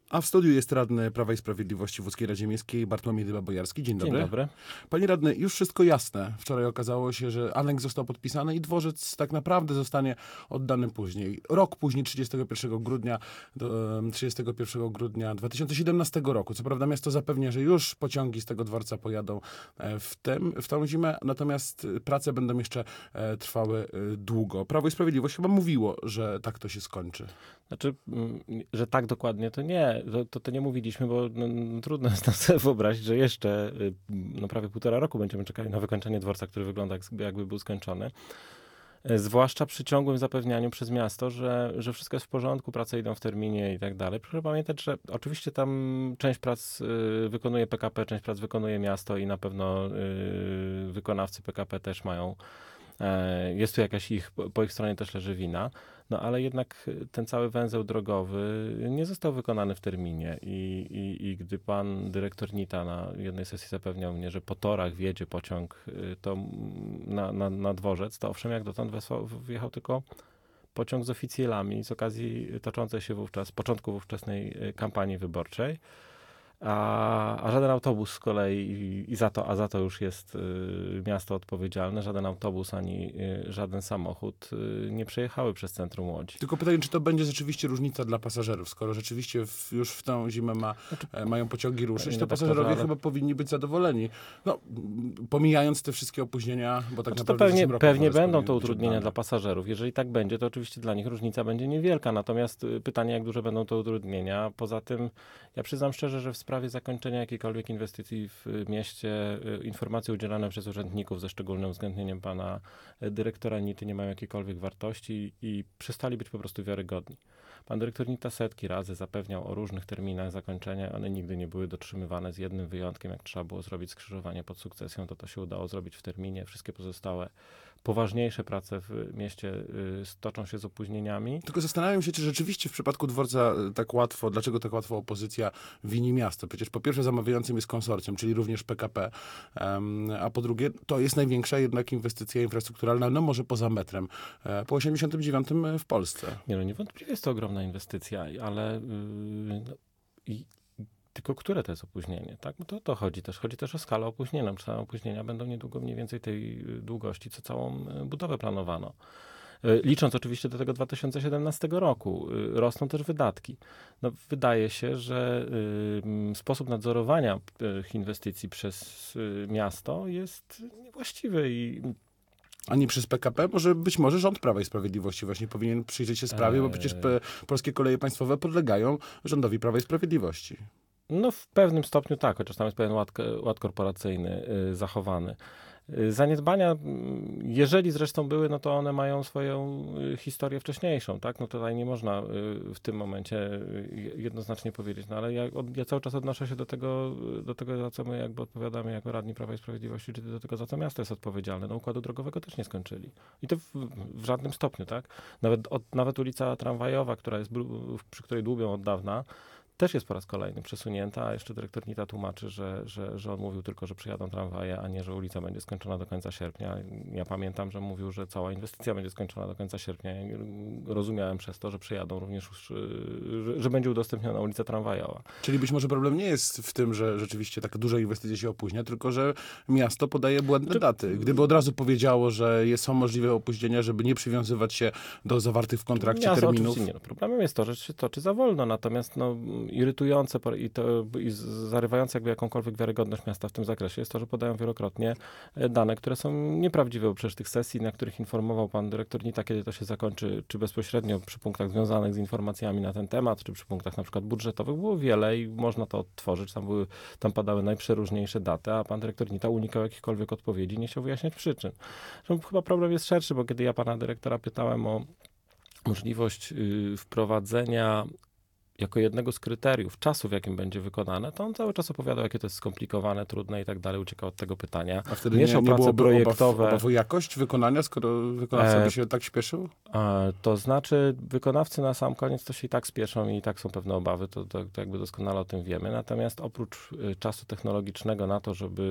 A w studiu jest radny Prawa i Sprawiedliwości w Łódzkiej Radzie Miejskiej Bartłomiej Dyba-Bojarski. Dzień dobry. Dzień dobry. Panie radny, już wszystko jasne. Wczoraj okazało się, że aneks został podpisany i dworzec tak naprawdę zostanie oddany później. Rok później, 31 grudnia 2017 roku. Co prawda miasto zapewnia, że już pociągi z tego dworca pojadą w tą zimę, natomiast prace będą jeszcze trwały długo. Prawo i Sprawiedliwość chyba mówiło, że tak to się skończy. Znaczy, że tak dokładnie to nie. To nie mówiliśmy, bo trudno jest nam sobie wyobrazić, że jeszcze prawie 1,5 roku będziemy czekali na wykończenie dworca, który wygląda jakby był skończony. Zwłaszcza przy ciągłym zapewnianiu przez miasto, że wszystko jest w porządku, prace idą w terminie i tak dalej. Proszę pamiętać, że oczywiście tam część prac wykonuje PKP, część prac wykonuje miasto i na pewno wykonawcy PKP też mają. Jest tu jakaś po ich stronie też leży wina, no ale jednak ten cały węzeł drogowy nie został wykonany w terminie i gdy pan dyrektor Nita na jednej sesji zapewniał mnie, że po torach wjedzie pociąg to na dworzec, to owszem, jak dotąd wjechał tylko pociąg z oficjelami z okazji toczącej się wówczas, początku ówczesnej kampanii wyborczej. A żaden autobus z kolei za to już jest miasto odpowiedzialne, żaden autobus ani żaden samochód nie przejechały przez centrum Łodzi. Tylko pytanie, czy to będzie rzeczywiście różnica dla pasażerów? Skoro rzeczywiście już w tą zimę mają pociągi ruszyć, to pasażerowie chyba powinni być zadowoleni. No, pomijając te wszystkie opóźnienia, bo tak naprawdę pewnie będą to utrudnienia dla pasażerów. Jeżeli tak będzie, to oczywiście dla nich różnica będzie niewielka. Natomiast pytanie, jak duże będą to utrudnienia. Poza tym, ja przyznam szczerze, że w sprawie zakończenia jakiejkolwiek inwestycji w mieście informacje udzielane przez urzędników ze szczególnym uwzględnieniem pana dyrektora Nity nie mają jakiejkolwiek wartości i przestali być po prostu wiarygodni. Pan dyrektor Nita setki razy zapewniał o różnych terminach zakończenia. One nigdy nie były dotrzymywane z jednym wyjątkiem. Jak trzeba było zrobić skrzyżowanie pod Sukcesją, to się udało zrobić w terminie. Wszystkie pozostałe poważniejsze prace w mieście toczą się z opóźnieniami. Tylko zastanawiam się, czy rzeczywiście w przypadku dworca dlaczego tak łatwo opozycja wini miasto? Przecież po pierwsze zamawiającym jest konsorcjum, czyli również PKP, a po drugie to jest największa jednak inwestycja infrastrukturalna, no może poza metrem, po 89 w Polsce. Niewątpliwie jest to ogromna inwestycja, ale tylko które to jest opóźnienie, tak? Bo to chodzi też o skalę opóźnienia. Te opóźnienia będą niedługo mniej więcej tej długości, co całą budowę planowano. Licząc oczywiście do tego 2017 roku. Rosną też wydatki. No, wydaje się, że sposób nadzorowania tych inwestycji przez miasto jest niewłaściwy a nie przez PKP? Być może rząd Prawa i Sprawiedliwości właśnie powinien przyjrzeć się sprawie, bo przecież polskie koleje państwowe podlegają rządowi Prawa i Sprawiedliwości. No w pewnym stopniu tak, chociaż tam jest pewien ład korporacyjny zachowany. Zaniedbania, jeżeli zresztą były, no to one mają swoją historię wcześniejszą, tak? No tutaj nie można w tym momencie jednoznacznie powiedzieć, no ale ja cały czas odnoszę się do tego, za co my jakby odpowiadamy jako radni Prawa i Sprawiedliwości, czy do tego, za co miasto jest odpowiedzialne. No układu drogowego też nie skończyli. I to w żadnym stopniu, tak? Nawet ulica Tramwajowa, przy której dłubią od dawna, też jest po raz kolejny przesunięta, a jeszcze dyrektor Nita tłumaczy, że on mówił tylko, że przyjadą tramwaje, a nie, że ulica będzie skończona do końca sierpnia. Ja pamiętam, że mówił, że cała inwestycja będzie skończona do końca sierpnia. Ja rozumiałem przez to, że przyjadą również, że będzie udostępniona ulica Tramwajowa. Czyli być może problem nie jest w tym, że rzeczywiście taka duża inwestycja się opóźnia, tylko że miasto podaje błędne daty. Gdyby od razu powiedziało, że są możliwe opóźnienia, żeby nie przywiązywać się do zawartych w kontrakcie terminów. Oczywiście nie. Problemem jest to, że się toczy za wolno, natomiast irytujące i zarywające jakby jakąkolwiek wiarygodność miasta w tym zakresie jest to, że podają wielokrotnie dane, które są nieprawdziwe, bo przecież tych sesji, na których informował pan dyrektor Nita, kiedy to się zakończy, czy bezpośrednio przy punktach związanych z informacjami na ten temat, czy przy punktach na przykład budżetowych, było wiele i można to odtworzyć. Tam padały najprzeróżniejsze daty, a pan dyrektor Nita unikał jakichkolwiek odpowiedzi, nie chciał wyjaśniać przyczyn. Zresztą chyba problem jest szerszy, bo kiedy ja pana dyrektora pytałem o możliwość wprowadzenia jako jednego z kryteriów czasu, w jakim będzie wykonane, to on cały czas opowiadał, jakie to jest skomplikowane, trudne i tak dalej, uciekał od tego pytania. A wtedy nie byłoby obaw o jakość wykonania, skoro wykonawca by się tak śpieszył? To znaczy wykonawcy na sam koniec to się i tak spieszą i tak są pewne obawy, to jakby doskonale o tym wiemy. Natomiast oprócz czasu technologicznego na to, żeby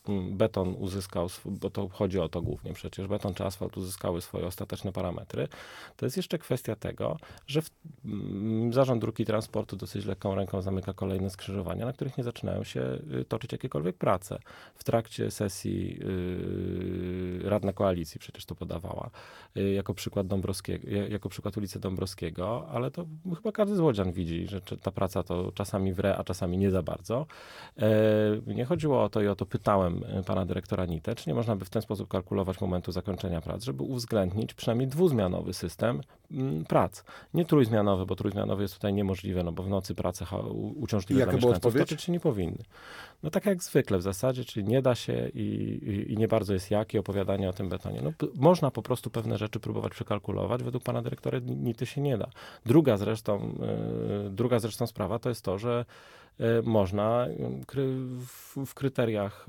beton uzyskał, bo to chodzi o to głównie przecież, beton czy asfalt uzyskały swoje ostateczne parametry, to jest jeszcze kwestia tego, że Zarząd Dróg i Transportu dosyć lekką ręką zamyka kolejne skrzyżowania, na których nie zaczynają się toczyć jakiekolwiek prace. W trakcie sesji Radna Koalicji przecież to podawała, jako przykład jako przykład ulicy Dąbrowskiego, ale to chyba każdy złodzian widzi, że ta praca to czasami wre, a czasami nie za bardzo. Nie chodziło o to i o to pytałem pana dyrektora NITE, czy nie można by w ten sposób kalkulować momentu zakończenia prac, żeby uwzględnić przynajmniej dwuzmianowy system prac. Nie trójzmianowy, bo trójzmianowy jest tutaj niemożliwe, no bo w nocy prace uciążliwe dla mieszkańców toczyć się nie powinny. No tak jak zwykle w zasadzie, czyli nie da się i nie bardzo jest jak i opowiadanie o tym betonie. No, można po prostu pewne rzeczy próbować przekalkulować, według pana dyrektora NITE się nie da. Druga zresztą sprawa to jest to, że można w kryteriach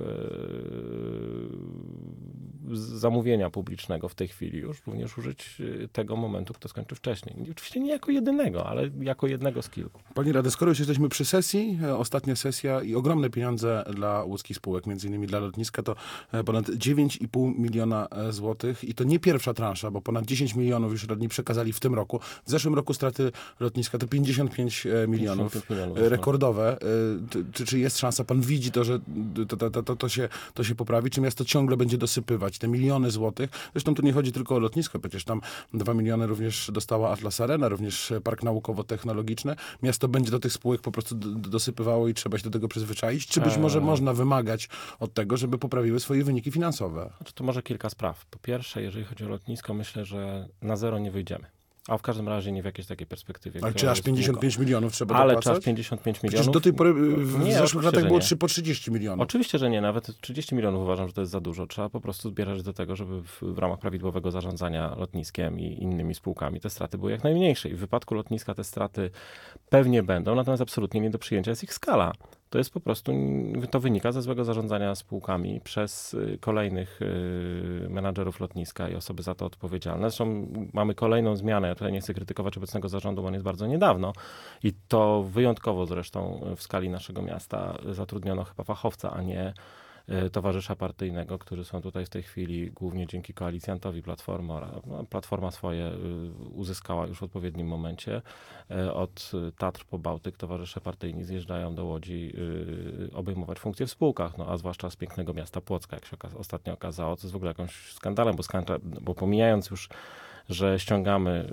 zamówienia publicznego w tej chwili już również użyć tego momentu, kto skończy wcześniej. Oczywiście nie jako jedynego, ale jako jednego z kilku. Panie Radny, skoro już jesteśmy przy sesji, ostatnia sesja i ogromne pieniądze dla łódzkich spółek, między innymi dla lotniska, to ponad 9,5 miliona złotych i to nie pierwsza transza, bo ponad 10 milionów już radni przekazali w tym roku. W zeszłym roku straty lotniska to 55 milionów. 55 milionów rekordowe. Czy jest szansa, pan widzi to, że to się poprawi? Czy miasto ciągle będzie dosypywać te miliony złotych? Zresztą tu nie chodzi tylko o lotnisko, przecież tam 2 miliony również dostała Atlas Arena, również Park Naukowo-Technologiczny. Miasto będzie do tych spółek po prostu dosypywało i trzeba się do tego przyzwyczaić? Czy być może można wymagać od tego, żeby poprawiły swoje wyniki finansowe? Znaczy, to może kilka spraw. Po pierwsze, jeżeli chodzi o lotnisko, myślę, że na zero nie wyjdziemy. A w każdym razie nie w jakiejś takiej perspektywie. Ale czy aż 55 milionów trzeba dopłacać? Ale czy aż 55 milionów? Przecież do tej pory w zeszłych latach było po 30 milionów. Oczywiście, że nie. Nawet 30 milionów uważam, że to jest za dużo. Trzeba po prostu zbierać do tego, żeby w ramach prawidłowego zarządzania lotniskiem i innymi spółkami te straty były jak najmniejsze. I w wypadku lotniska te straty pewnie będą, natomiast absolutnie nie do przyjęcia jest ich skala. To jest po prostu, to wynika ze złego zarządzania spółkami przez kolejnych menadżerów lotniska i osoby za to odpowiedzialne. Zresztą mamy kolejną zmianę. Ja tutaj nie chcę krytykować obecnego zarządu, bo on jest bardzo niedawno. I to wyjątkowo zresztą w skali naszego miasta zatrudniono chyba fachowca, a nie towarzysza partyjnego, którzy są tutaj w tej chwili głównie dzięki koalicjantowi Platforma. Platforma swoje uzyskała już w odpowiednim momencie. Od Tatr po Bałtyk towarzysze partyjni zjeżdżają do Łodzi obejmować funkcje w spółkach, no a zwłaszcza z pięknego miasta Płocka, jak się ostatnio okazało, co jest w ogóle jakimś skandalem, bo pomijając już, że ściągamy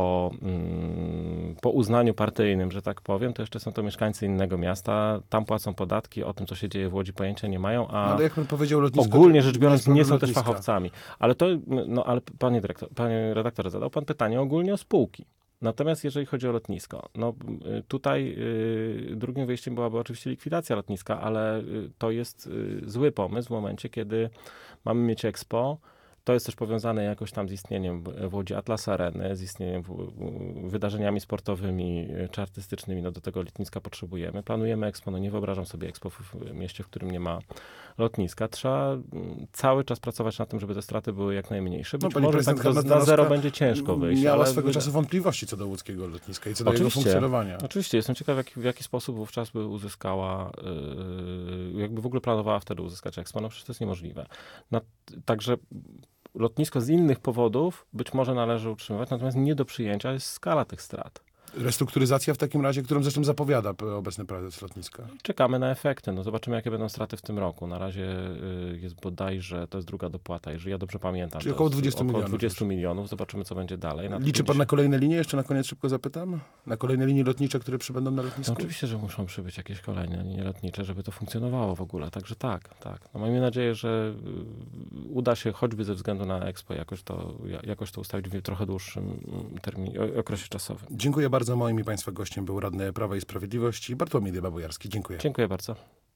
po uznaniu partyjnym, że tak powiem, to jeszcze są to mieszkańcy innego miasta, tam płacą podatki, o tym, co się dzieje w Łodzi, pojęcia nie mają, a ale jak pan powiedział, lotnisko, ogólnie rzecz biorąc nie są też fachowcami. Ale ale panie redaktorze, zadał pan pytanie ogólnie o spółki. Natomiast jeżeli chodzi o lotnisko, no tutaj drugim wyjściem byłaby oczywiście likwidacja lotniska, ale to jest zły pomysł w momencie, kiedy mamy mieć Expo. To jest też powiązane jakoś tam z istnieniem w Łodzi Atlas Areny, z istnieniem wydarzeniami sportowymi czy artystycznymi. No do tego lotniska potrzebujemy. Planujemy Expo, no nie wyobrażam sobie Expo w mieście, w którym nie ma lotniska. Trzeba cały czas pracować nad tym, żeby te straty były jak najmniejsze. Być może tak na zero będzie ciężko wyjść. Miała swego czasu wątpliwości co do łódzkiego lotniska i co do jego funkcjonowania. Oczywiście. Jestem ciekaw, w jaki sposób wówczas by uzyskała, jakby w ogóle planowała wtedy uzyskać Expo. No przecież to jest niemożliwe. Także lotnisko z innych powodów być może należy utrzymywać, natomiast nie do przyjęcia jest skala tych strat. Restrukturyzacja w takim razie, którą zresztą zapowiada obecny prezes lotniska. Czekamy na efekty. No zobaczymy, jakie będą straty w tym roku. Na razie jest bodajże, to jest druga dopłata, jeżeli ja dobrze pamiętam. Czyli około 20 milionów. Około 20 milionów. Zobaczymy, co będzie dalej. Liczy pan na kolejne linie? Jeszcze na koniec szybko zapytam. Na kolejne linie lotnicze, które przybędą na lotnisku? No, oczywiście, że muszą przybyć jakieś kolejne linie lotnicze, żeby to funkcjonowało w ogóle. Także tak. No, miejmy nadzieję, że uda się choćby ze względu na Expo jakoś to ustawić w trochę dłuższym terminie, okresie czasowym. Dziękuję bardzo. Moim i państwa gościem był radny Prawa i Sprawiedliwości Bartłomiej Dyba-Bojarski. Dziękuję. Dziękuję bardzo.